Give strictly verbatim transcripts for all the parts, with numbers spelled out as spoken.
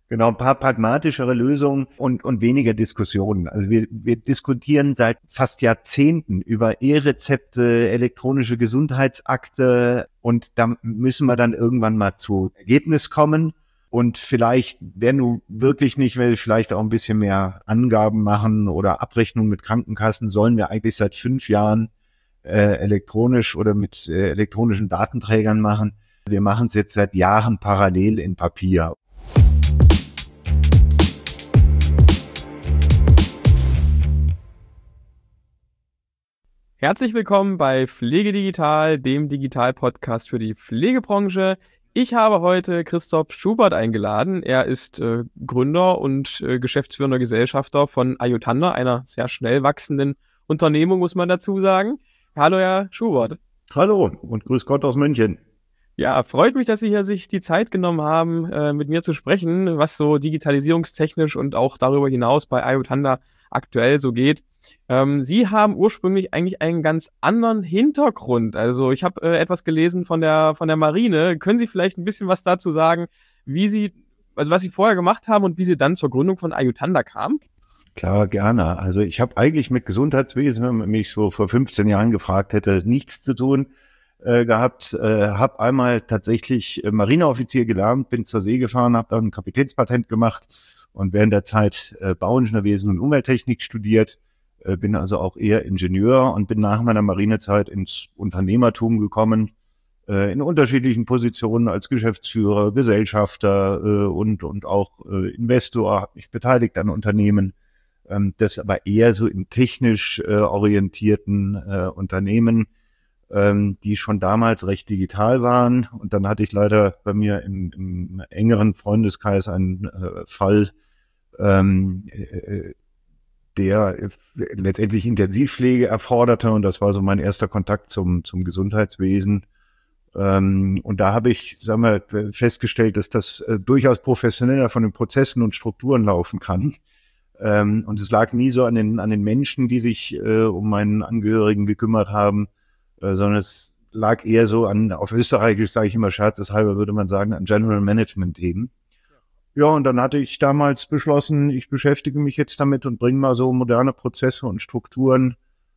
Genau, ein paar pragmatischere Lösungen und, und weniger Diskussionen. Also wir, wir diskutieren seit fast Jahrzehnten über E-Rezepte, elektronische Gesundheitsakte und da müssen wir dann irgendwann mal zu Ergebnis kommen. Und vielleicht, wenn du wirklich nicht willst, vielleicht auch ein bisschen mehr Angaben machen oder Abrechnungen mit Krankenkassen, sollen wir eigentlich seit fünf Jahren äh, elektronisch oder mit äh, elektronischen Datenträgern machen. Wir machen es jetzt seit Jahren parallel in Papier. Herzlich willkommen bei Pflegedigital, dem Digital-Podcast für die Pflegebranche. Ich habe heute Christoph Schubert eingeladen. Er ist äh, Gründer und äh, geschäftsführender Gesellschafter von Ayutthanda, einer sehr schnell wachsenden Unternehmung, muss man dazu sagen. Hallo, Herr Schubert. Hallo und grüß Gott aus München. Ja, freut mich, dass Sie hier sich die Zeit genommen haben, äh, mit mir zu sprechen, was so digitalisierungstechnisch und auch darüber hinaus bei Ayutthanda aktuell so geht. Ähm, Sie haben ursprünglich eigentlich einen ganz anderen Hintergrund. Also ich habe äh, etwas gelesen von der von der Marine. Können Sie vielleicht ein bisschen was dazu sagen, wie Sie, also was Sie vorher gemacht haben und wie Sie dann zur Gründung von Ayutthanda kamen? Klar, gerne. Also ich habe eigentlich mit Gesundheitswesen, wenn man mich so vor fünfzehn Jahren gefragt hätte, nichts zu tun äh, gehabt. Äh, habe einmal tatsächlich äh, Marineoffizier gelernt, bin zur See gefahren, habe dann ein Kapitänspatent gemacht und während der Zeit äh, Bauingenieurwesen und Umwelttechnik studiert. Äh, bin also auch eher Ingenieur und bin nach meiner Marinezeit ins Unternehmertum gekommen, äh, in unterschiedlichen Positionen als Geschäftsführer, Gesellschafter äh, und und auch äh, Investor, habe mich beteiligt an Unternehmen. Ähm, das aber eher so in technisch äh, orientierten äh, Unternehmen, ähm, die schon damals recht digital waren. Und dann hatte ich leider bei mir im, im engeren Freundeskreis einen äh, Fall, ähm, äh, der letztendlich Intensivpflege erforderte. Und das war so mein erster Kontakt zum, zum Gesundheitswesen. Ähm, und da habe ich, sagen wir, festgestellt, dass das äh, durchaus professioneller von den Prozessen und Strukturen laufen kann. Ähm, und es lag nie so an den, an den Menschen, die sich äh, um meinen Angehörigen gekümmert haben, äh, sondern es lag eher so an, auf Österreichisch sage ich immer scherzeshalber, würde man sagen, an General Management-Themen. Ja, und dann hatte ich damals beschlossen, ich beschäftige mich jetzt damit und bringe mal so moderne Prozesse und Strukturen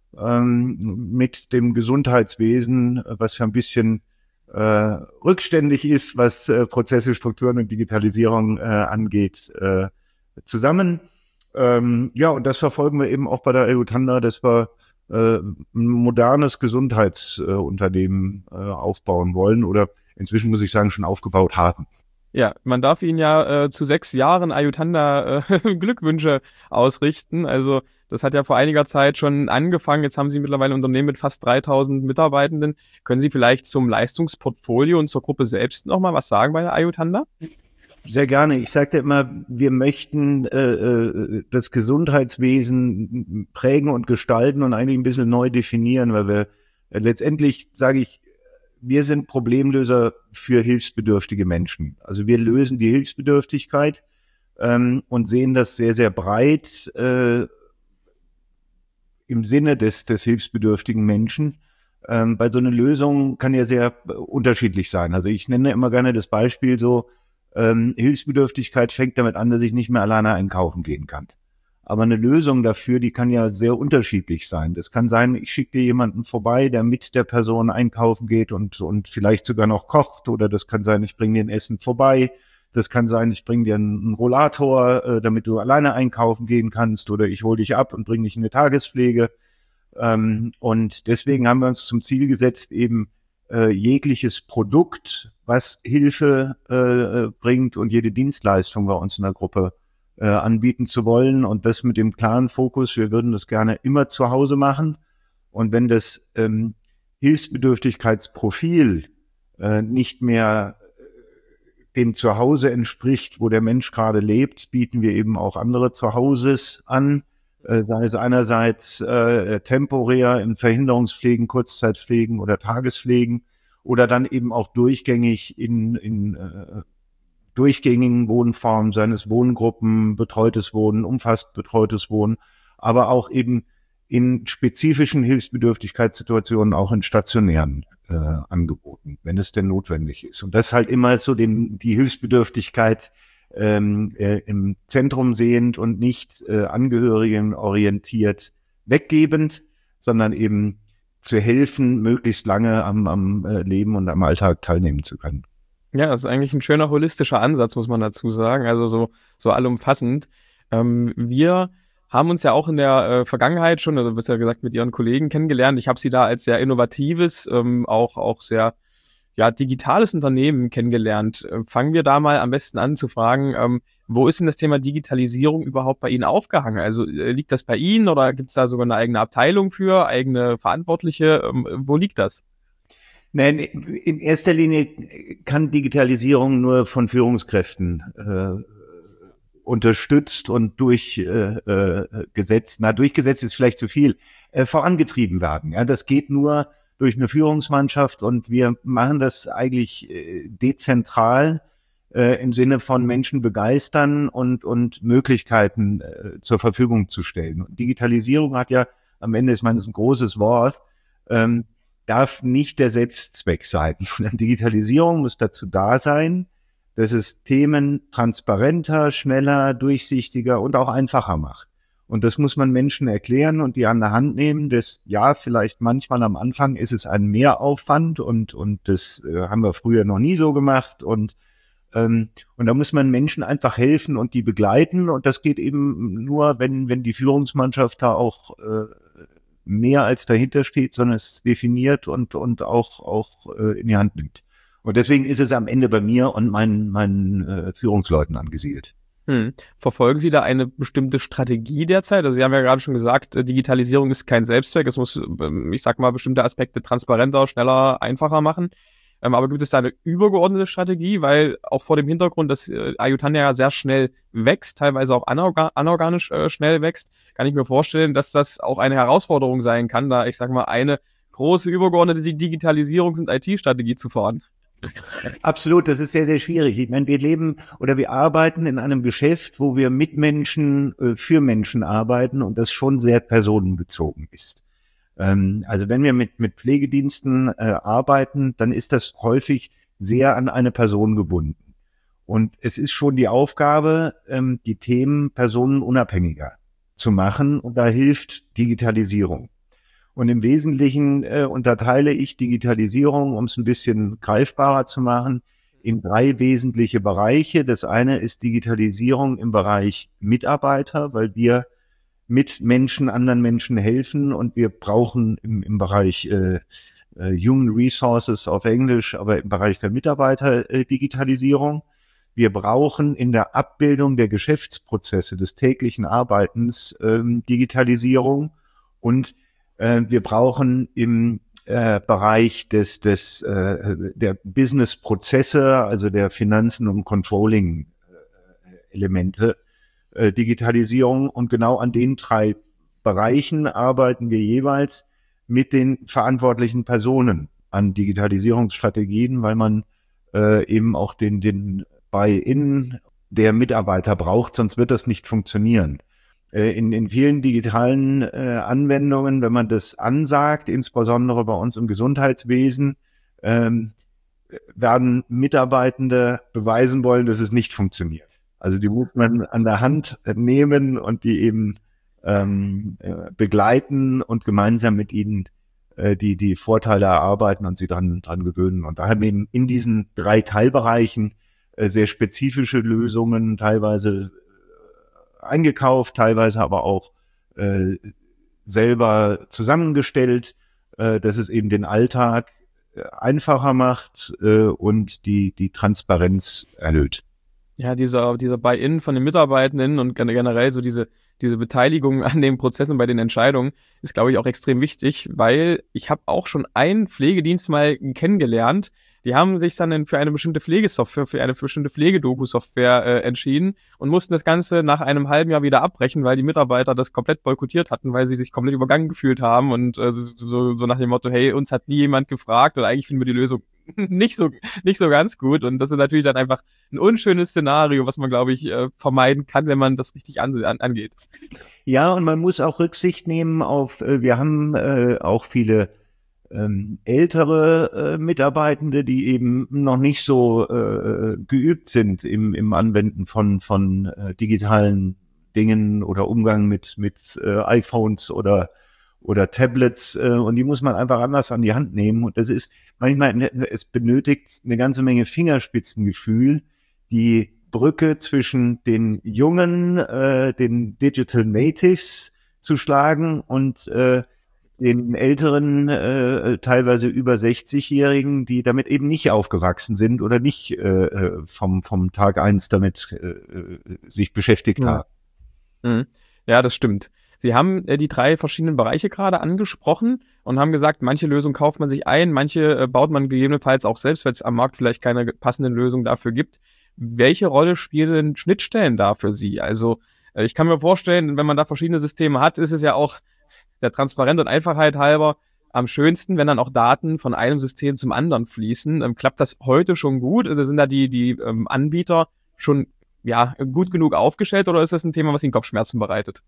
ähm, mit dem Gesundheitswesen, was ja ein bisschen äh, rückständig ist, was äh, Prozesse, Strukturen und Digitalisierung äh, angeht, äh, zusammen. Ähm, ja, und das verfolgen wir eben auch bei der Ayutthanda, dass wir äh, ein modernes Gesundheitsunternehmen äh, aufbauen wollen oder inzwischen, muss ich sagen, schon aufgebaut haben. Ja, man darf Ihnen ja äh, zu sechs Jahren Ayutthanda äh, Glückwünsche ausrichten. Also das hat ja vor einiger Zeit schon angefangen. Jetzt haben Sie mittlerweile ein Unternehmen mit fast dreitausend Mitarbeitenden. Können Sie vielleicht zum Leistungsportfolio und zur Gruppe selbst nochmal was sagen bei der Ayutthanda? Sehr gerne. Ich sagte immer, wir möchten äh, das Gesundheitswesen prägen und gestalten und eigentlich ein bisschen neu definieren, weil wir äh, letztendlich, sage ich, wir sind Problemlöser für hilfsbedürftige Menschen. Also wir lösen die Hilfsbedürftigkeit ähm, und sehen das sehr, sehr breit äh, im Sinne des, des hilfsbedürftigen Menschen. Ähm, bei so einer Lösung kann ja sehr äh, unterschiedlich sein. Also ich nenne immer gerne das Beispiel so, ähm, Hilfsbedürftigkeit fängt damit an, dass ich nicht mehr alleine einkaufen gehen kann. Aber eine Lösung dafür, die kann ja sehr unterschiedlich sein. Das kann sein, ich schicke dir jemanden vorbei, der mit der Person einkaufen geht und, und vielleicht sogar noch kocht. Oder das kann sein, ich bringe dir ein Essen vorbei. Das kann sein, ich bringe dir einen Rollator, äh, damit du alleine einkaufen gehen kannst. Oder ich hole dich ab und bringe dich in eine Tagespflege. Ähm, und deswegen haben wir uns zum Ziel gesetzt, eben äh, jegliches Produkt, was Hilfe äh, bringt und jede Dienstleistung bei uns in der Gruppe äh, anbieten zu wollen. Und das mit dem klaren Fokus, wir würden das gerne immer zu Hause machen. Und wenn das ähm, Hilfsbedürftigkeitsprofil äh, nicht mehr dem Zuhause entspricht, wo der Mensch gerade lebt, bieten wir eben auch andere Zuhauses an. Äh, sei es einerseits äh, temporär in Verhinderungspflegen, Kurzzeitpflegen oder Tagespflegen oder dann eben auch durchgängig in, in äh, durchgängigen Wohnformen, seines Wohngruppen, betreutes Wohnen, umfasst betreutes Wohnen, aber auch eben in spezifischen Hilfsbedürftigkeitssituationen, auch in stationären äh, Angeboten, wenn es denn notwendig ist. Und das halt immer so den, die Hilfsbedürftigkeit ähm, äh, im Zentrum sehend und nicht äh, angehörigenorientiert weggebend, sondern eben zu helfen, möglichst lange am, am äh, Leben und am Alltag teilnehmen zu können. Ja, das ist eigentlich ein schöner holistischer Ansatz, muss man dazu sagen, also so, so allumfassend. Ähm, wir haben uns ja auch in der äh, Vergangenheit schon, also besser gesagt mit Ihren Kollegen kennengelernt. Ich habe Sie da als sehr innovatives, ähm, auch, auch sehr ja, digitales Unternehmen kennengelernt. Äh, fangen wir da mal am besten an zu fragen, ähm, wo ist denn das Thema Digitalisierung überhaupt bei Ihnen aufgehangen? Also äh, liegt das bei Ihnen oder gibt es da sogar eine eigene Abteilung für, eigene Verantwortliche? Ähm, wo liegt das? Nein, in erster Linie kann Digitalisierung nur von Führungskräften äh, unterstützt und durchgesetzt, äh, na durchgesetzt ist vielleicht zu viel, äh, vorangetrieben werden. Ja, das geht nur durch eine Führungsmannschaft und wir machen das eigentlich äh, dezentral äh, im Sinne von Menschen begeistern und, und Möglichkeiten äh, zur Verfügung zu stellen. Und Digitalisierung hat ja am Ende, ich meine, das ist ein großes Wort, ähm, darf nicht der Selbstzweck sein. Und Digitalisierung muss dazu da sein, dass es Themen transparenter, schneller, durchsichtiger und auch einfacher macht. Und das muss man Menschen erklären und die an der Hand nehmen. Das, ja, vielleicht manchmal am Anfang ist es ein Mehraufwand und, und das äh, haben wir früher noch nie so gemacht. Und, ähm, und da muss man Menschen einfach helfen und die begleiten. Und das geht eben nur, wenn, wenn die Führungsmannschaft da auch äh, mehr als dahinter steht, sondern es definiert und, und auch, auch äh, in die Hand nimmt. Und deswegen ist es am Ende bei mir und meinen, meinen äh, Führungsleuten angesiedelt. Hm. Verfolgen Sie da eine bestimmte Strategie derzeit? Also Sie haben ja gerade schon gesagt, Digitalisierung ist kein Selbstzweck. Es muss, ich sag mal, bestimmte Aspekte transparenter, schneller, einfacher machen. Ähm, aber gibt es da eine übergeordnete Strategie? Weil auch vor dem Hintergrund, dass äh, Ayutthaya ja sehr schnell wächst, teilweise auch anorga- anorganisch äh, schnell wächst, kann ich mir vorstellen, dass das auch eine Herausforderung sein kann, da ich sag mal eine große übergeordnete Digitalisierungs- und I T-Strategie zu fahren. Absolut, das ist sehr, sehr schwierig. Ich meine, wir leben oder wir arbeiten in einem Geschäft, wo wir mit Menschen, äh, für Menschen arbeiten und das schon sehr personenbezogen ist. Ähm, also wenn wir mit, mit Pflegediensten äh, arbeiten, dann ist das häufig sehr an eine Person gebunden. Und es ist schon die Aufgabe, ähm, die Themen personenunabhängiger zu machen und da hilft Digitalisierung. Und im Wesentlichen äh, unterteile ich Digitalisierung, um es ein bisschen greifbarer zu machen, in drei wesentliche Bereiche. Das eine ist Digitalisierung im Bereich Mitarbeiter, weil wir mit Menschen, anderen Menschen helfen und wir brauchen im, im Bereich äh, äh, Human Resources auf Englisch, aber im Bereich der Mitarbeiter äh, Digitalisierung. Wir brauchen in der Abbildung der Geschäftsprozesse des täglichen Arbeitens ähm, Digitalisierung und wir brauchen im äh, Bereich des, des, äh, der Business-Prozesse, also der Finanzen- und Controlling-Elemente, äh, Digitalisierung. Und genau an den drei Bereichen arbeiten wir jeweils mit den verantwortlichen Personen an Digitalisierungsstrategien, weil man äh, eben auch den, den Buy-in der Mitarbeiter braucht, sonst wird das nicht funktionieren. In, in vielen digitalen äh, Anwendungen, wenn man das ansagt, insbesondere bei uns im Gesundheitswesen, ähm, werden Mitarbeitende beweisen wollen, dass es nicht funktioniert. Also die muss man an der Hand nehmen und die eben ähm, äh, begleiten und gemeinsam mit ihnen äh, die, die Vorteile erarbeiten und sie dran, dran gewöhnen. Und da haben wir eben in diesen drei Teilbereichen äh, sehr spezifische Lösungen, teilweise eingekauft, teilweise aber auch äh, selber zusammengestellt, äh, dass es eben den Alltag äh, einfacher macht äh, und die, die Transparenz erhöht. Ja, dieser, dieser Buy-in von den Mitarbeitenden und generell so diese, diese Beteiligung an den Prozessen bei den Entscheidungen ist, glaube ich, auch extrem wichtig, weil ich habe auch schon einen Pflegedienst mal kennengelernt. Die haben sich dann für eine bestimmte Pflegesoftware, für eine bestimmte Pflegedoku-Software äh, entschieden und mussten das Ganze nach einem halben Jahr wieder abbrechen, weil die Mitarbeiter das komplett boykottiert hatten, weil sie sich komplett übergangen gefühlt haben und äh, so, so nach dem Motto, hey, uns hat nie jemand gefragt oder eigentlich finden wir die Lösung nicht so, nicht so ganz gut. Und das ist natürlich dann einfach ein unschönes Szenario, was man, glaube ich, äh, vermeiden kann, wenn man das richtig an, an, angeht. Ja, und man muss auch Rücksicht nehmen auf, äh, wir haben äh, auch viele ähm, ältere äh, Mitarbeitende, die eben noch nicht so äh, geübt sind im, im Anwenden von, von äh, digitalen Dingen oder Umgang mit, mit äh, iPhones oder, oder Tablets. Äh, und die muss man einfach anders an die Hand nehmen. Und das ist manchmal, es benötigt eine ganze Menge Fingerspitzengefühl, die Brücke zwischen den jungen, äh, den Digital Natives zu schlagen und äh, den älteren, äh, teilweise über sechzig-Jährigen, die damit eben nicht aufgewachsen sind oder nicht äh, vom, vom Tag eins damit äh, sich beschäftigt Mhm. haben. Mhm. Ja, das stimmt. Sie haben äh, die drei verschiedenen Bereiche gerade angesprochen und haben gesagt, manche Lösungen kauft man sich ein, manche äh, baut man gegebenenfalls auch selbst, weil es am Markt vielleicht keine passenden Lösungen dafür gibt. Welche Rolle spielen denn Schnittstellen da für Sie? Also äh, ich kann mir vorstellen, wenn man da verschiedene Systeme hat, ist es ja auch der Transparenz und Einfachheit halber am schönsten, wenn dann auch Daten von einem System zum anderen fließen. Ähm, klappt das heute schon gut? Also sind da die, die ähm, Anbieter schon ja, gut genug aufgestellt oder ist das ein Thema, was Ihnen Kopfschmerzen bereitet?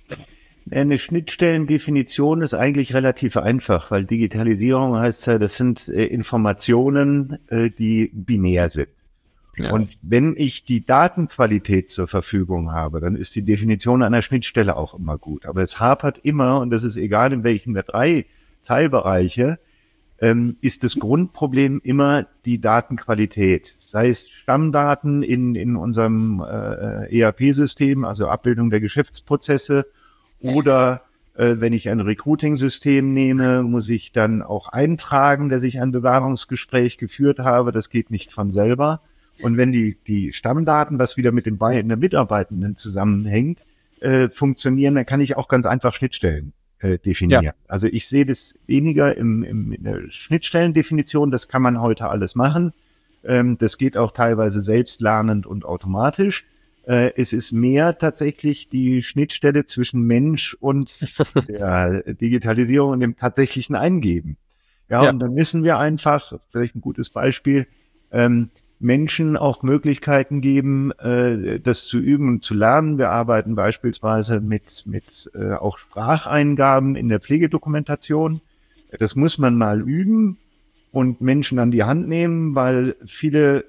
Eine Schnittstellendefinition ist eigentlich relativ einfach, weil Digitalisierung heißt ja, das sind äh, Informationen, äh, die binär sind. Ja. Und wenn ich die Datenqualität zur Verfügung habe, dann ist die Definition einer Schnittstelle auch immer gut. Aber es hapert immer, und das ist egal in welchen der drei Teilbereiche, ähm, ist das Grundproblem immer die Datenqualität. Sei es Stammdaten in, in unserem äh, E R P-System, also Abbildung der Geschäftsprozesse, oder äh, wenn ich ein Recruiting-System nehme, muss ich dann auch eintragen, dass ich ein Bewerbungsgespräch geführt habe. Das geht nicht von selber. Und wenn die, die Stammdaten, was wieder mit den beiden Mitarbeitenden zusammenhängt, äh, funktionieren, dann kann ich auch ganz einfach Schnittstellen äh, definieren. Ja. Also ich sehe das weniger im, im, in der Schnittstellendefinition, das kann man heute alles machen. Ähm, das geht auch teilweise selbstlernend und automatisch. Äh, es ist mehr tatsächlich die Schnittstelle zwischen Mensch und der Digitalisierung und dem tatsächlichen Eingeben. Ja, ja. Und dann müssen wir einfach, vielleicht ein gutes Beispiel, ähm, Menschen auch Möglichkeiten geben, äh, das zu üben und zu lernen. Wir arbeiten beispielsweise mit, mit äh, auch Spracheingaben in der Pflegedokumentation. Das muss man mal üben und Menschen an die Hand nehmen, weil viele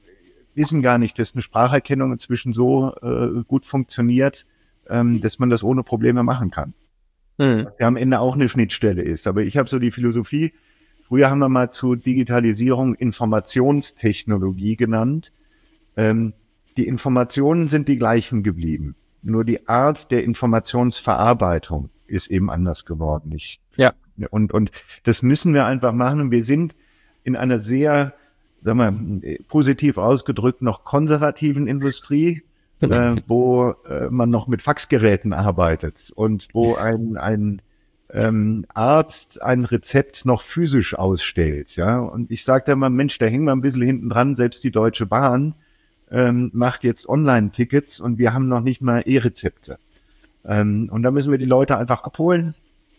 wissen gar nicht, dass eine Spracherkennung inzwischen so äh, gut funktioniert, ähm, dass man das ohne Probleme machen kann. Mhm. Der am Ende auch eine Schnittstelle ist. Aber ich habe so die Philosophie, früher haben wir mal zu Digitalisierung Informationstechnologie genannt. Ähm, die Informationen sind die gleichen geblieben. Nur die Art der Informationsverarbeitung ist eben anders geworden. Ich, ja. Und, und das müssen wir einfach machen. Und wir sind in einer sehr, sagen wir, positiv ausgedrückt, noch konservativen Industrie, äh, wo äh, man noch mit Faxgeräten arbeitet und wo ein, ein Ähm, Arzt ein Rezept noch physisch ausstellt, ja, und ich sage da mal, Mensch, da hängen wir ein bisschen hinten dran, selbst die Deutsche Bahn ähm, macht jetzt Online-Tickets und wir haben noch nicht mal E-Rezepte. Ähm, und da müssen wir die Leute einfach abholen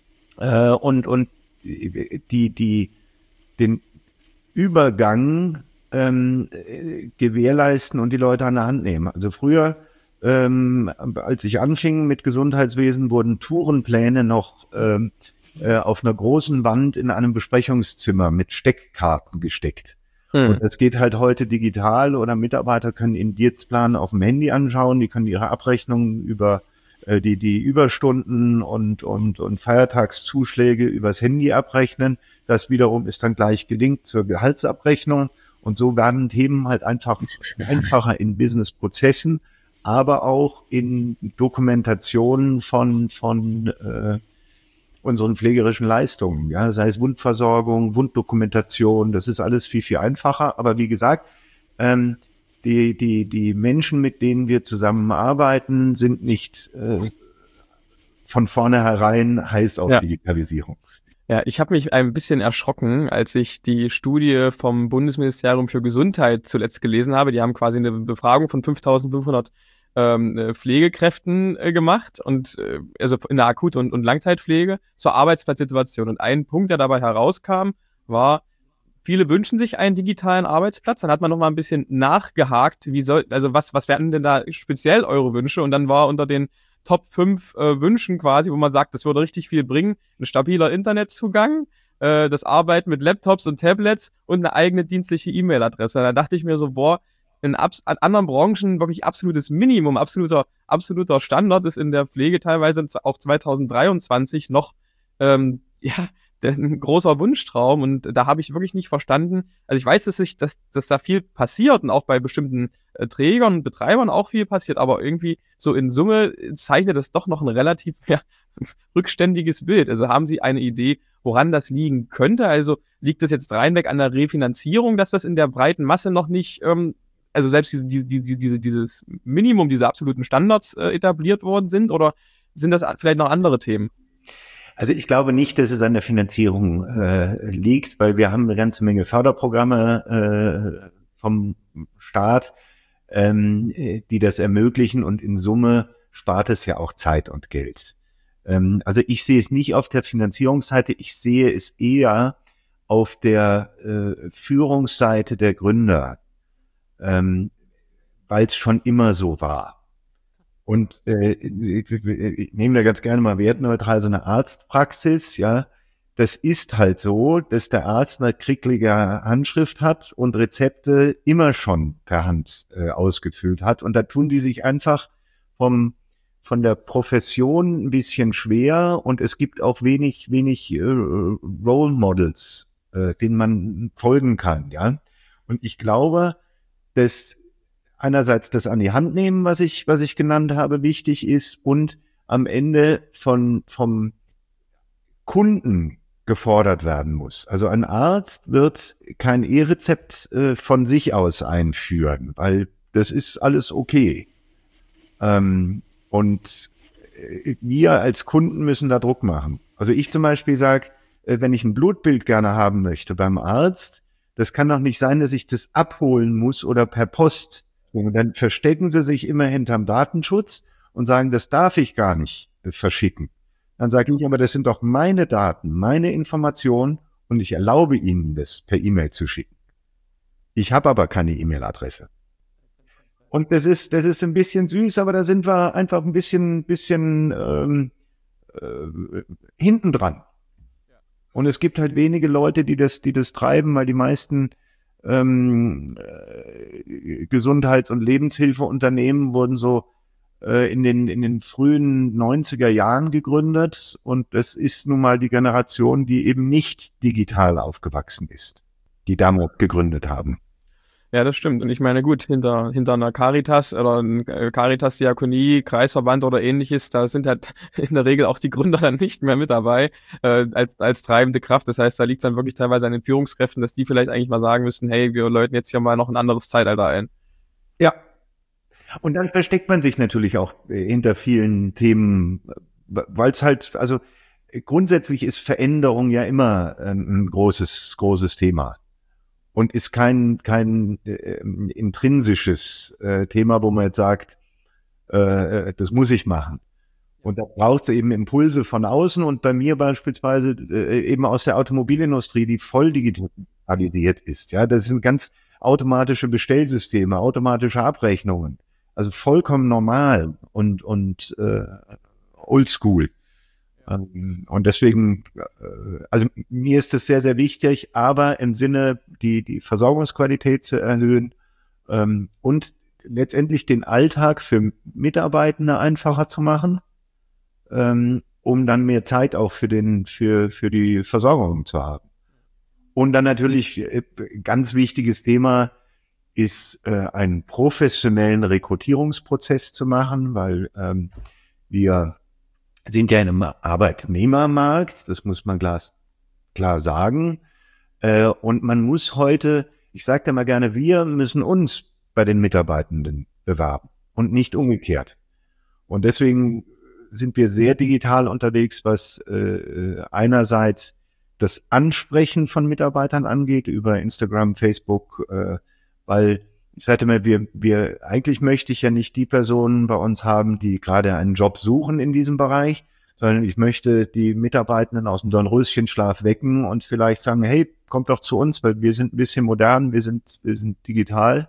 äh, und, und die, die, den Übergang ähm, gewährleisten und die Leute an der Hand nehmen. Also früher, Ähm, als ich anfing mit Gesundheitswesen, wurden Tourenpläne noch ähm, äh, auf einer großen Wand in einem Besprechungszimmer mit Steckkarten gesteckt. Hm. Und das geht halt heute digital oder Mitarbeiter können den Dienstplan auf dem Handy anschauen, die können ihre Abrechnungen über äh, die, die Überstunden und, und, und Feiertagszuschläge übers Handy abrechnen. Das wiederum ist dann gleich gelinkt zur Gehaltsabrechnung. Und so werden Themen halt einfach einfacher in Businessprozessen, aber auch in Dokumentationen von, von äh, unseren pflegerischen Leistungen, ja, sei es Wundversorgung, Wunddokumentation, das ist alles viel, viel einfacher. Aber wie gesagt, ähm, die, die, die Menschen, mit denen wir zusammenarbeiten, sind nicht äh, von vornherein heiß auf ja. Digitalisierung. Ja, ich habe mich ein bisschen erschrocken, als ich die Studie vom Bundesministerium für Gesundheit zuletzt gelesen habe. Die haben quasi eine Befragung von fünftausendfünfhundert ähm, Pflegekräften äh, gemacht und äh, also in der Akut- und, und Langzeitpflege zur Arbeitsplatzsituation. Und ein Punkt, der dabei herauskam, war, viele wünschen sich einen digitalen Arbeitsplatz. Dann hat man noch mal ein bisschen nachgehakt, wie soll, also was, was wären denn da speziell eure Wünsche? Und dann war unter den Top fünf äh, Wünschen quasi, wo man sagt, das würde richtig viel bringen, ein stabiler Internetzugang, äh, das Arbeiten mit Laptops und Tablets und eine eigene dienstliche E-Mail-Adresse. Da dachte ich mir so, boah, in abs- an anderen Branchen wirklich absolutes Minimum, absoluter, absoluter Standard ist in der Pflege teilweise auch zwanzig dreiundzwanzig noch, ähm, ja, ein großer Wunschtraum, und da habe ich wirklich nicht verstanden. Also ich weiß, dass sich, dass, dass da viel passiert und auch bei bestimmten äh, Trägern und Betreibern auch viel passiert, aber irgendwie so in Summe zeichnet das doch noch ein relativ ja, rückständiges Bild. Also haben Sie eine Idee, woran das liegen könnte? Also liegt das jetzt reinweg an der Refinanzierung, dass das in der breiten Masse noch nicht, ähm, also selbst diese, diese, diese, dieses Minimum, diese absoluten Standards äh, etabliert worden sind, oder sind das vielleicht noch andere Themen? Also ich glaube nicht, dass es an der Finanzierung äh, liegt, weil wir haben eine ganze Menge Förderprogramme äh, vom Staat, ähm, die das ermöglichen, und in Summe spart es ja auch Zeit und Geld. Ähm, also ich sehe es nicht auf der Finanzierungsseite, ich sehe es eher auf der äh, Führungsseite der Gründer, ähm, weil es schon immer so war. Und äh, ich, ich nehme da ganz gerne mal wertneutral so eine Arztpraxis, ja. Das ist halt so, dass der Arzt eine kricklige Handschrift hat und Rezepte immer schon per Hand äh, ausgefüllt hat. Und da tun die sich einfach vom von der Profession ein bisschen schwer, und es gibt auch wenig wenig äh, Role Models, äh, denen man folgen kann, ja. Und ich glaube, dass einerseits das an die Hand nehmen, was ich, was ich genannt habe, wichtig ist, und am Ende von, vom Kunden gefordert werden muss. Also ein Arzt wird kein E-Rezept äh, von sich aus einführen, weil das ist alles okay. Ähm, und äh, wir als Kunden müssen da Druck machen. Also ich zum Beispiel sage, äh, wenn ich ein Blutbild gerne haben möchte beim Arzt, das kann doch nicht sein, dass ich das abholen muss oder per Post. Und dann verstecken sie sich immer hinterm Datenschutz und sagen, das darf ich gar nicht äh, verschicken. Dann sage ich, aber das sind doch meine Daten, meine Informationen, und ich erlaube Ihnen, das per E-Mail zu schicken. Ich habe aber keine E-Mail-Adresse. Und das ist, das ist ein bisschen süß, aber da sind wir einfach ein bisschen, bisschen ähm, äh, hinten dran. Und es gibt halt wenige Leute, die das, die das treiben, weil die meisten ähm, äh, Gesundheits- und Lebenshilfeunternehmen wurden so äh, in den in den frühen neunziger Jahren gegründet, und das ist nun mal die Generation, die eben nicht digital aufgewachsen ist, die damals gegründet haben. Ja, das stimmt. Und ich meine, gut, hinter, hinter einer Caritas oder einer Caritas-Diakonie, Kreisverband oder ähnliches, da sind halt in der Regel auch die Gründer dann nicht mehr mit dabei äh, als, als treibende Kraft. Das heißt, da liegt es dann wirklich teilweise an den Führungskräften, dass die vielleicht eigentlich mal sagen müssen, hey, wir läuten jetzt hier mal noch ein anderes Zeitalter ein. Ja, und dann versteckt man sich natürlich auch äh, hinter vielen Themen, weil es halt, also grundsätzlich ist Veränderung ja immer äh, ein großes, großes Thema. Und ist kein, kein äh, intrinsisches äh, Thema, wo man jetzt sagt, äh, das muss ich machen. Und da braucht es eben Impulse von außen, und bei mir beispielsweise äh, eben aus der Automobilindustrie, die voll digitalisiert ist. Ja, das sind ganz automatische Bestellsysteme, automatische Abrechnungen. Also vollkommen normal und, und äh, oldschool. Und deswegen, also mir ist das sehr, sehr wichtig, aber im Sinne, die, die Versorgungsqualität zu erhöhen ähm, und letztendlich den Alltag für Mitarbeitende einfacher zu machen, ähm, um dann mehr Zeit auch für den, für, für die Versorgung zu haben. Und dann natürlich äh, ganz wichtiges Thema ist, äh, einen professionellen Rekrutierungsprozess zu machen, weil ähm, wir sind ja in einem Arbeitnehmermarkt, das muss man klar, klar sagen. Äh, und man muss heute, ich sage da mal gerne, wir müssen uns bei den Mitarbeitenden bewerben und nicht umgekehrt. Und deswegen sind wir sehr digital unterwegs, was äh, einerseits das Ansprechen von Mitarbeitern angeht, über Instagram, Facebook, äh, weil ich sagte mal, wir, wir, eigentlich möchte ich ja nicht die Personen bei uns haben, die gerade einen Job suchen in diesem Bereich, sondern ich möchte die Mitarbeitenden aus dem Dornröschenschlaf wecken und vielleicht sagen, hey, kommt doch zu uns, weil wir sind ein bisschen modern, wir sind, wir sind digital.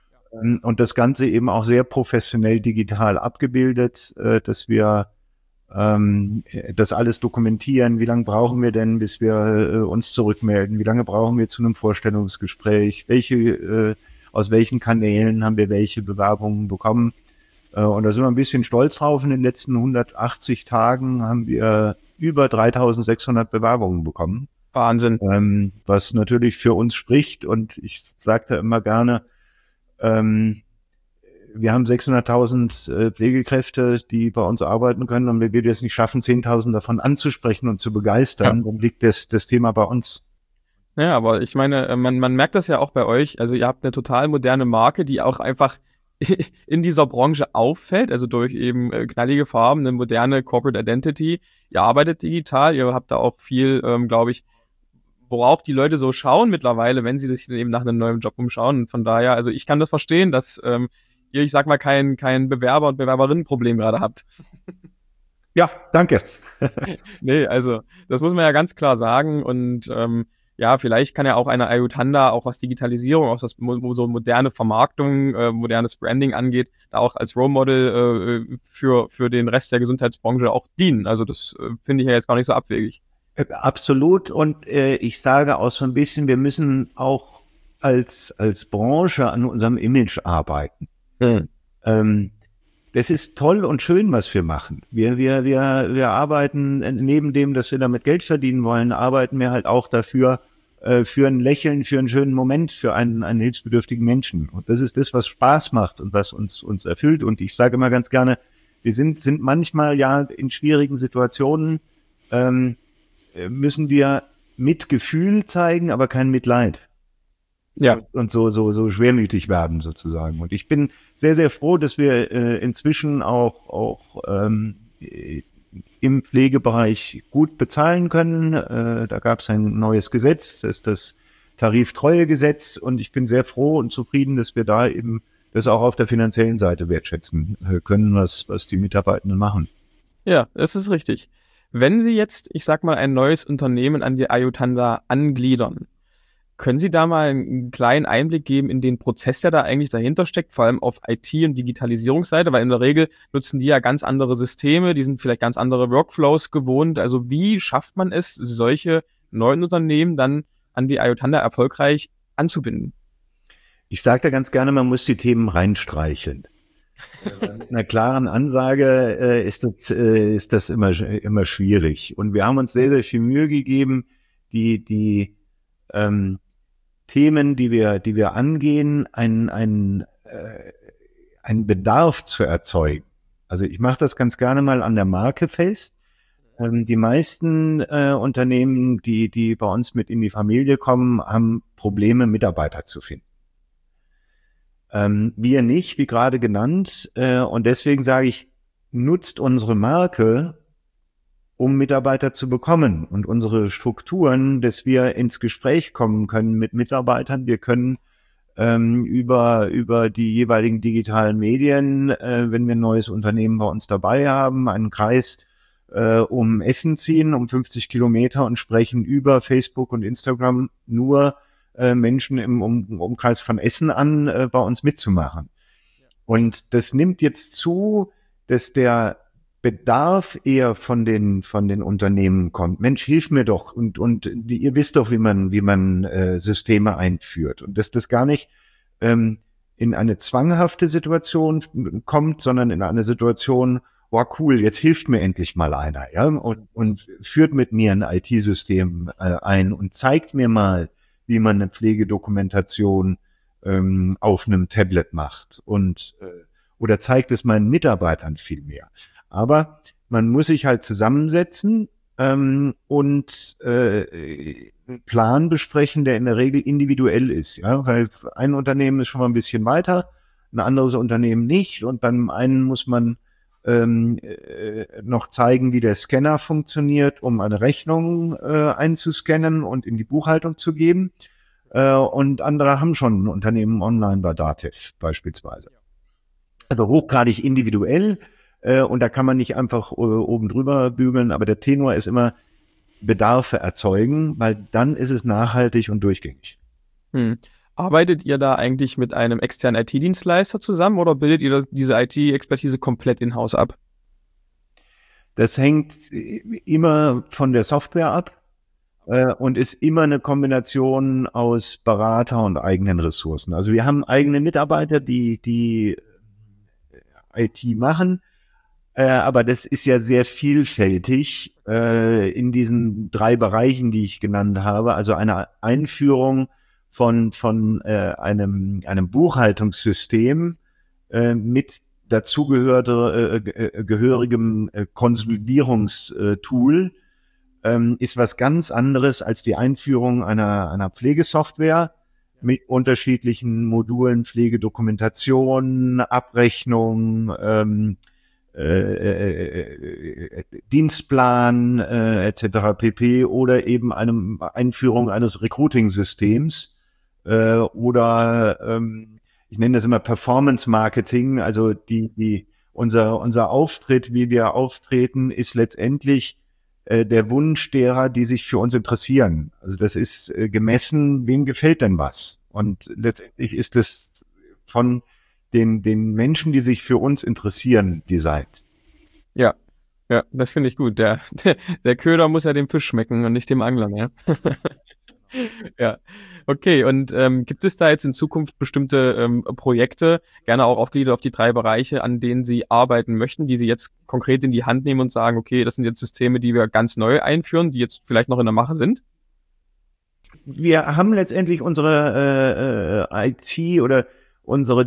Und das Ganze eben auch sehr professionell digital abgebildet, dass wir ähm, das alles dokumentieren. Wie lange brauchen wir denn, bis wir äh, uns zurückmelden? Wie lange brauchen wir zu einem Vorstellungsgespräch? Welche, äh, aus welchen Kanälen haben wir welche Bewerbungen bekommen? Äh, und da sind wir ein bisschen stolz drauf. In den letzten hundertachtzig Tagen haben wir über dreitausendsechshundert Bewerbungen bekommen. Wahnsinn. Ähm, was natürlich für uns spricht. Und ich sagte immer gerne, ähm, wir haben sechshunderttausend äh, Pflegekräfte, die bei uns arbeiten können. Und wenn wir es nicht schaffen, zehntausend davon anzusprechen und zu begeistern, ja, dann liegt das, das Thema bei uns. Ja, aber ich meine, man, man merkt das ja auch bei euch. Also ihr habt eine total moderne Marke, die auch einfach in dieser Branche auffällt, also durch eben äh, knallige Farben, eine moderne Corporate Identity. Ihr arbeitet digital, ihr habt da auch viel, ähm, glaube ich, worauf die Leute so schauen mittlerweile, wenn sie sich eben nach einem neuen Job umschauen. Und von daher, also ich kann das verstehen, dass ähm, ihr, ich sag mal, kein, kein Bewerber- und Bewerberinnenproblem gerade habt. Ja, danke. Nee, also das muss man ja ganz klar sagen. Und ähm, ja, vielleicht kann ja auch eine Ayurtanda, auch was Digitalisierung, auch was so moderne Vermarktung, äh, modernes Branding angeht, da auch als Role Model äh, für, für den Rest der Gesundheitsbranche auch dienen. Also das äh, finde ich ja jetzt gar nicht so abwegig. Absolut. Und äh, ich sage auch so ein bisschen, wir müssen auch als, als Branche an unserem Image arbeiten. Hm. Ähm, das ist toll und schön, was wir machen. Wir, wir, wir, wir arbeiten neben dem, dass wir damit Geld verdienen wollen, arbeiten wir halt auch dafür, äh, für ein Lächeln, für einen schönen Moment, für einen, einen hilfsbedürftigen Menschen. Und das ist das, was Spaß macht und was uns, uns erfüllt. Und ich sage immer ganz gerne, wir sind, sind manchmal ja in schwierigen Situationen, ähm, müssen wir Mitgefühl zeigen, aber kein Mitleid. Ja. Und so, so, so schwermütig werden sozusagen. Und ich bin sehr, sehr froh, dass wir äh, inzwischen auch, auch ähm, im Pflegebereich gut bezahlen können. Äh, da gab es ein neues Gesetz, das ist das Tariftreuegesetz. Und ich bin sehr froh und zufrieden, dass wir da eben das auch auf der finanziellen Seite wertschätzen können, was, was die Mitarbeitenden machen. Ja, das ist richtig. Wenn Sie jetzt, ich sag mal, ein neues Unternehmen an die Ayurtanda angliedern, können Sie da mal einen kleinen Einblick geben in den Prozess, der da eigentlich dahinter steckt, vor allem auf I T- und Digitalisierungsseite, weil in der Regel nutzen die ja ganz andere Systeme, die sind vielleicht ganz andere Workflows gewohnt. Also wie schafft man es, solche neuen Unternehmen dann an die Ayurtanda erfolgreich anzubinden? Ich sage da ganz gerne, man muss die Themen reinstreicheln. Mit einer klaren Ansage äh, ist das, äh, ist das immer, immer schwierig. Und wir haben uns sehr, sehr viel Mühe gegeben, die, die ähm, Themen, die wir, die wir angehen, einen, einen, äh, einen Bedarf zu erzeugen. Also ich mache das ganz gerne mal an der Marke fest. Ähm, die meisten äh, Unternehmen, die, die bei uns mit in die Familie kommen, haben Probleme, Mitarbeiter zu finden. Ähm, wir nicht, wie gerade genannt. Äh, und deswegen sage ich, nutzt unsere Marke, um Mitarbeiter zu bekommen und unsere Strukturen, dass wir ins Gespräch kommen können mit Mitarbeitern. Wir können ähm, über, über die jeweiligen digitalen Medien, äh, wenn wir ein neues Unternehmen bei uns dabei haben, einen Kreis äh, um Essen ziehen, um fünfzig Kilometer und sprechen über Facebook und Instagram nur äh, Menschen im um, Umkreis von Essen an, äh, bei uns mitzumachen. Und das nimmt jetzt zu, dass der Bedarf eher von den von den Unternehmen kommt. Mensch, hilf mir doch und und ihr wisst doch, wie man wie man äh, Systeme einführt und dass das gar nicht ähm, in eine zwanghafte Situation kommt, sondern in eine Situation, wow, cool, jetzt hilft mir endlich mal einer, ja, und und führt mit mir ein I T-System äh, ein und zeigt mir mal, wie man eine Pflegedokumentation ähm, auf einem Tablet macht und äh, oder zeigt es meinen Mitarbeitern viel mehr. Aber man muss sich halt zusammensetzen ähm, und äh, einen Plan besprechen, der in der Regel individuell ist. Ja, weil ein Unternehmen ist schon mal ein bisschen weiter, ein anderes Unternehmen nicht. Und beim einen muss man ähm, äh, noch zeigen, wie der Scanner funktioniert, um eine Rechnung äh, einzuscannen und in die Buchhaltung zu geben. Äh, und andere haben schon ein Unternehmen online bei Dativ beispielsweise. Also hochgradig individuell. Und da kann man nicht einfach äh, oben drüber bügeln, aber der Tenor ist immer Bedarfe erzeugen, weil dann ist es nachhaltig und durchgängig. Hm. Arbeitet ihr da eigentlich mit einem externen I T-Dienstleister zusammen oder bildet ihr diese I T-Expertise komplett in-house ab? Das hängt immer von der Software ab äh, und ist immer eine Kombination aus Berater und eigenen Ressourcen. Also wir haben eigene Mitarbeiter, die die I T machen, äh, aber das ist ja sehr vielfältig äh, in diesen drei Bereichen, die ich genannt habe. Also eine Einführung von von äh, einem einem Buchhaltungssystem äh, mit dazugehörte äh, äh, gehörigem äh, Konsolidierungstool ähm, ist was ganz anderes als die Einführung einer einer Pflegesoftware mit unterschiedlichen Modulen, Pflegedokumentation, Abrechnung, ähm, äh, äh, Dienstplan äh, et cetera pp. Oder eben eine Einführung eines Recruiting-Systems äh, oder ähm, ich nenne das immer Performance Marketing, also die, die, unser, unser Auftritt, wie wir auftreten, ist letztendlich äh, der Wunsch derer, die sich für uns interessieren. Also das ist äh, gemessen, wem gefällt denn was? Und letztendlich ist es von den, den Menschen, die sich für uns interessieren, designt. Ja, ja, das finde ich gut. Der, der, der Köder muss ja dem Fisch schmecken und nicht dem Angler, ja. Ja, okay. Und ähm, gibt es da jetzt in Zukunft bestimmte ähm, Projekte, gerne auch aufgegliedert auf die drei Bereiche, an denen Sie arbeiten möchten, die Sie jetzt konkret in die Hand nehmen und sagen, okay, das sind jetzt Systeme, die wir ganz neu einführen, die jetzt vielleicht noch in der Mache sind? Wir haben letztendlich unsere äh, I T oder unsere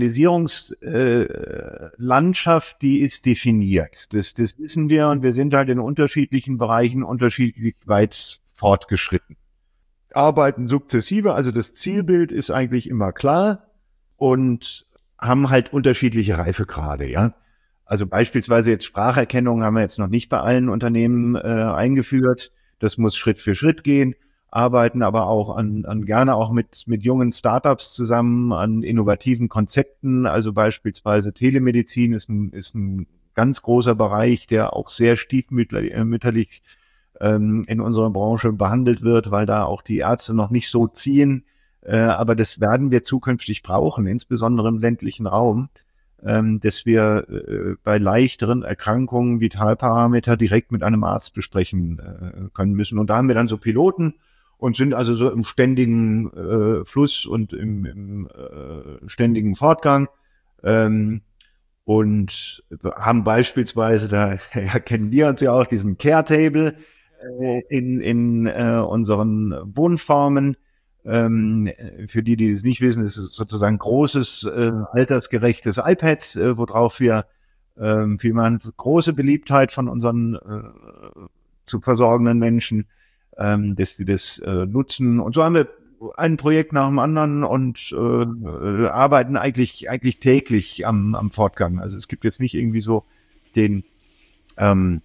Digitalisierungslandschaft, äh, die ist definiert. Das, das wissen wir und wir sind halt in unterschiedlichen Bereichen unterschiedlich weit fortgeschritten. Arbeiten sukzessive, also das Zielbild ist eigentlich immer klar und haben halt unterschiedliche Reifegrade, ja. Also beispielsweise jetzt Spracherkennung haben wir jetzt noch nicht bei allen Unternehmen äh, eingeführt. Das muss Schritt für Schritt gehen. Arbeiten aber auch an, an gerne auch mit, mit jungen Startups zusammen, an innovativen Konzepten. Also beispielsweise Telemedizin ist ein, ist ein ganz großer Bereich, der auch sehr stiefmütterlich ähm, in unserer Branche behandelt wird, weil da auch die Ärzte noch nicht so ziehen. Äh, aber das werden wir zukünftig brauchen, insbesondere im ländlichen Raum, ähm, dass wir äh, bei leichteren Erkrankungen Vitalparameter direkt mit einem Arzt besprechen äh, können müssen. Und da haben wir dann so Piloten, und sind also so im ständigen äh, Fluss und im, im äh, ständigen Fortgang ähm, und haben beispielsweise, da ja, kennen wir uns ja auch, diesen Care-Table äh, in, in äh, unseren Wohnformen. Ähm, für die, die es nicht wissen, ist es sozusagen ein großes, äh, altersgerechtes iPad, äh, worauf wir ähm, für eine große Beliebtheit von unseren äh, zu versorgenden Menschen, Ähm, dass die das äh, nutzen. Und so haben wir ein Projekt nach dem anderen und äh, arbeiten eigentlich eigentlich täglich am, am Fortgang. Also es gibt jetzt nicht irgendwie so den ähm,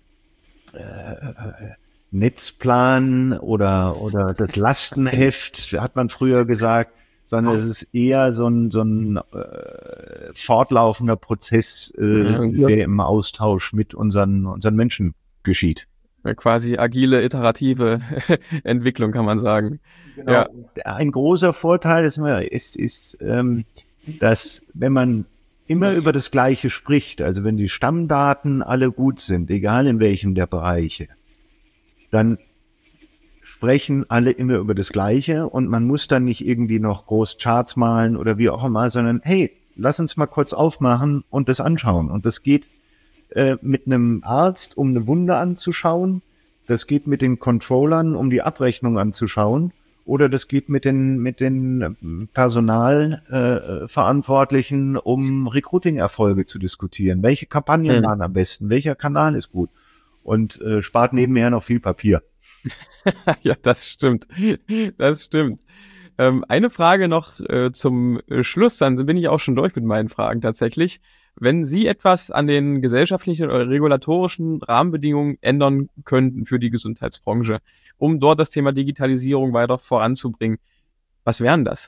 äh, Netzplan oder oder das Lastenheft, hat man früher gesagt, sondern es ist eher so ein so ein äh, fortlaufender Prozess, äh, ja. der im Austausch mit unseren unseren Menschen geschieht. Quasi agile, iterative Entwicklung, kann man sagen. Genau. Ja. Ein großer Vorteil ist, ist, ist ähm, dass wenn man immer über das Gleiche spricht, also wenn die Stammdaten alle gut sind, egal in welchem der Bereiche, dann sprechen alle immer über das Gleiche und man muss dann nicht irgendwie noch groß Charts malen oder wie auch immer, sondern hey, lass uns mal kurz aufmachen und das anschauen. Und das geht mit einem Arzt, um eine Wunde anzuschauen. Das geht mit den Controllern, um die Abrechnung anzuschauen. Oder das geht mit den, mit den Personalverantwortlichen, äh, um Recruiting-Erfolge zu diskutieren. Welche Kampagnen mhm. waren am besten? Welcher Kanal ist gut? Und äh, spart nebenher noch viel Papier. Ja, das stimmt. Das stimmt. Ähm, eine Frage noch äh, zum Schluss, dann bin ich auch schon durch mit meinen Fragen tatsächlich. Wenn Sie etwas an den gesellschaftlichen oder regulatorischen Rahmenbedingungen ändern könnten für die Gesundheitsbranche, um dort das Thema Digitalisierung weiter voranzubringen, was wären das?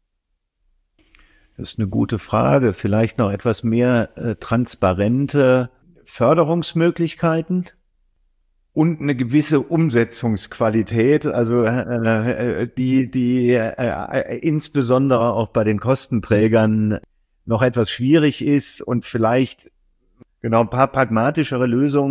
Das ist eine gute Frage. Vielleicht noch etwas mehr äh, transparente Förderungsmöglichkeiten und eine gewisse Umsetzungsqualität, also äh, die, die äh, insbesondere auch bei den Kostenträgern noch etwas schwierig ist und vielleicht genau ein paar pragmatischere Lösungen.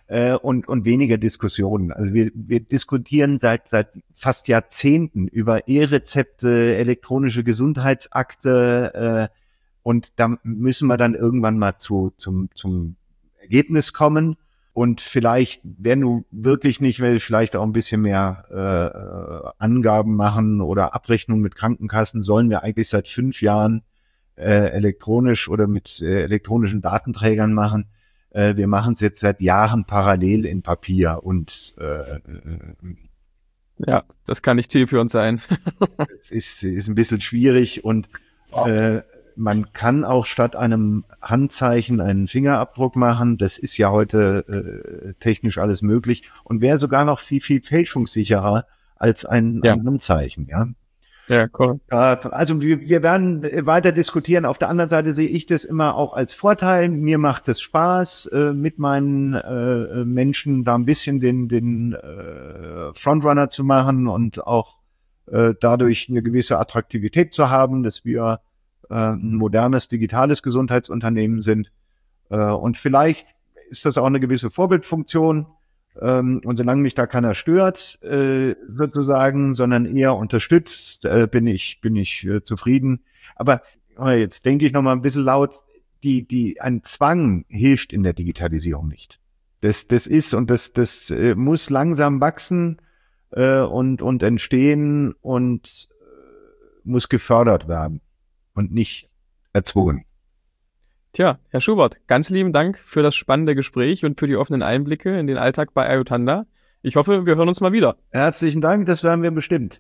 äh, und, und weniger Diskussionen. Also wir, wir diskutieren seit, seit fast Jahrzehnten über E-Rezepte, elektronische Gesundheitsakte, äh, und da müssen wir dann irgendwann mal zu, zum, zum Ergebnis kommen. Und vielleicht, wenn du wirklich nicht willst, vielleicht auch ein bisschen mehr äh, Angaben machen oder Abrechnungen mit Krankenkassen, sollen wir eigentlich seit fünf Jahren äh, elektronisch oder mit äh, elektronischen Datenträgern machen. Äh, wir machen es jetzt seit Jahren parallel in Papier und äh, ja, das kann nicht zielführend sein. es ist, ist ein bisschen schwierig und äh, man kann auch statt einem Handzeichen einen Fingerabdruck machen. Das ist ja heute äh, technisch alles möglich und wäre sogar noch viel, viel fälschungssicherer als ein, Ja. ein Handzeichen, ja. Ja, cool. Äh, also wir, wir werden weiter diskutieren. Auf der anderen Seite sehe ich das immer auch als Vorteil. Mir macht es Spaß, äh, mit meinen äh, Menschen da ein bisschen den, den äh, Frontrunner zu machen und auch äh, dadurch eine gewisse Attraktivität zu haben, dass wir ein modernes, digitales Gesundheitsunternehmen sind. Und vielleicht ist das auch eine gewisse Vorbildfunktion. Und solange mich da keiner stört, sozusagen, sondern eher unterstützt, bin ich, bin ich zufrieden. Aber jetzt denke ich noch mal ein bisschen laut, die, die, ein Zwang hilft in der Digitalisierung nicht. Das, das ist und das, das muss langsam wachsen und, und entstehen und muss gefördert werden und nicht erzwungen. Tja, Herr Schubert, ganz lieben Dank für das spannende Gespräch und für die offenen Einblicke in den Alltag bei Ayurtanda. Ich hoffe, wir hören uns mal wieder. Herzlichen Dank, das werden wir bestimmt.